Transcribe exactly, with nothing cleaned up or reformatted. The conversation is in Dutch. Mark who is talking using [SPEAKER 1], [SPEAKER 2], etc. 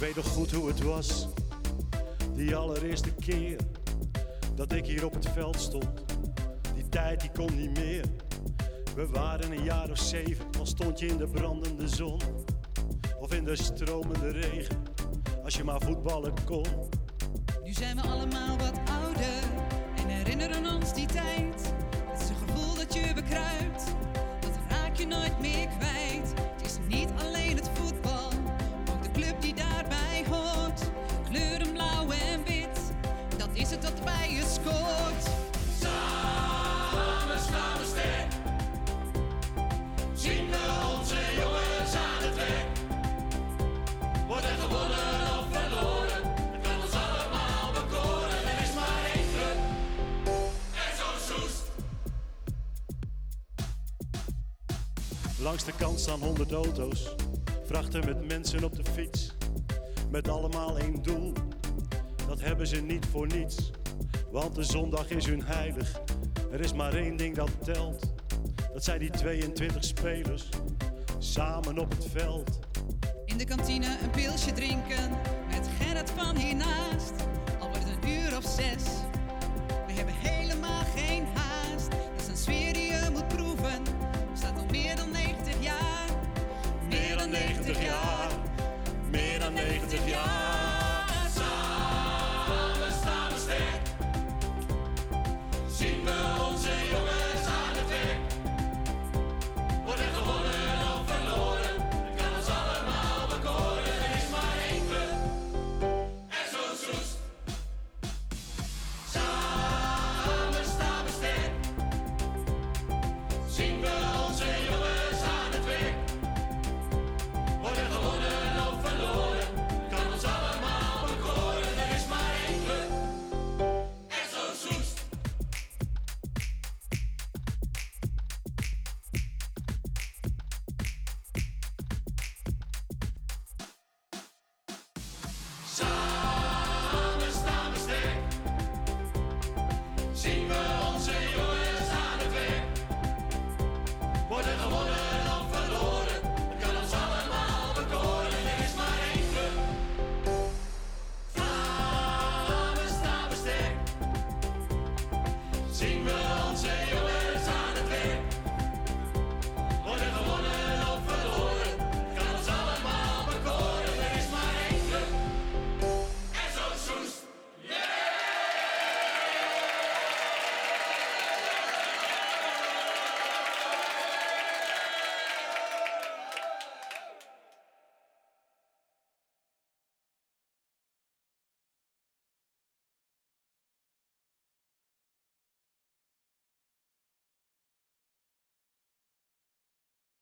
[SPEAKER 1] weet nog goed hoe het was, die allereerste keer dat ik hier op het veld stond. Die tijd die kon niet meer. We waren een jaar of zeven, al stond je in de brandende zon of in de stromende regen, als je maar voetballen kon.
[SPEAKER 2] Nu zijn we allemaal wat ouder en herinneren ons die tijd. Het is een gevoel dat je bekruipt, dat raak je nooit meer kwijt. Het is niet alleen het voetbal, ook de club die daarbij hoort. Kleuren blauw en wit, dat is het dat bij je scoort.
[SPEAKER 3] Samen staan we sterk, zien we onze jongens aan het werk. Wordt er gewonnen of verloren, het kan ons allemaal bekoren. Er is maar één club, en zo Soest.
[SPEAKER 1] Langs de kant staan honderd auto's, vrachten met mensen op de fiets, met allemaal één doel, dat hebben ze niet voor niets. Want de zondag is hun heilig, er is maar één ding dat telt. Dat zijn die tweeëntwintig spelers, samen op het veld.
[SPEAKER 2] In de kantine een pilsje drinken, met Gerrit van hiernaast. Al wordt het een uur of zes, we hebben helemaal geen haast. Dat is een sfeer die je moet proeven, bestaat al meer dan negentig jaar.
[SPEAKER 1] Meer dan negentig jaar, meer dan negentig jaar.
[SPEAKER 3] Samen staan we sterk, zien we onze jongens aan het werk. Wordt er gewonnen of verloren, het kan ons allemaal bekoren. Er is maar één club, en zo Soest. Samen staan we sterk, zien we onze jongens aan het werk. Wordt er gewonnen of verloren, kan ons allemaal bekoren. Er is maar één club, en zo Soest. Samen